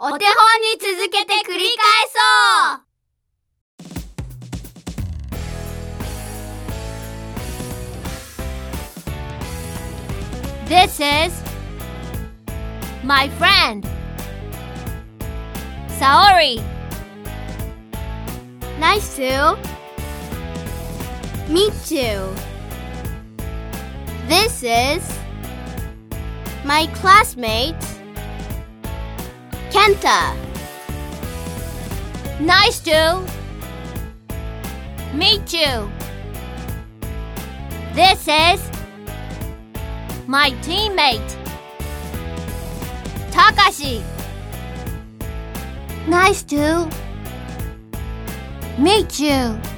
お手本に続けて繰り返そう。 This is my friend Saori. Nice to meet you. This is my classmate Kenta. Nice to meet you. This is my teammate Takashi. Nice to meet you.